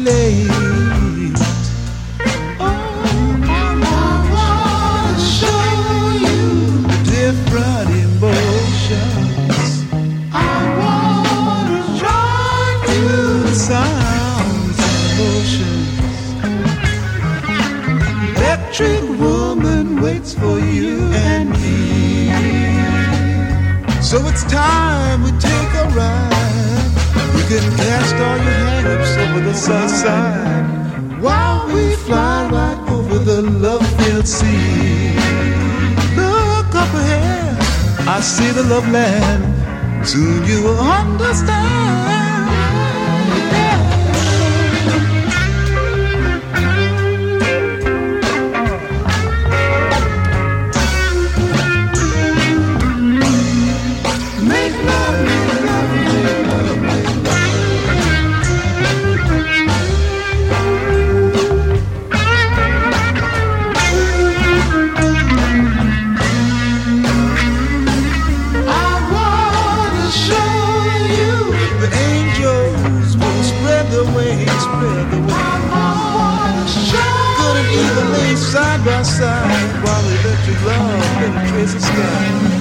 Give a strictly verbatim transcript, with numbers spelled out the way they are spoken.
late. Oh, I wanna show you the different emotions. I wanna join you the sounds and emotions. Electric woman waits for you and me. So it's time we take a ride. We can cast all your hang-ups over the sunshine while we fly right over the love-filled sea. Look up ahead, I see the love land. Soon you will understand. Side by side while electric love penetrates the sky.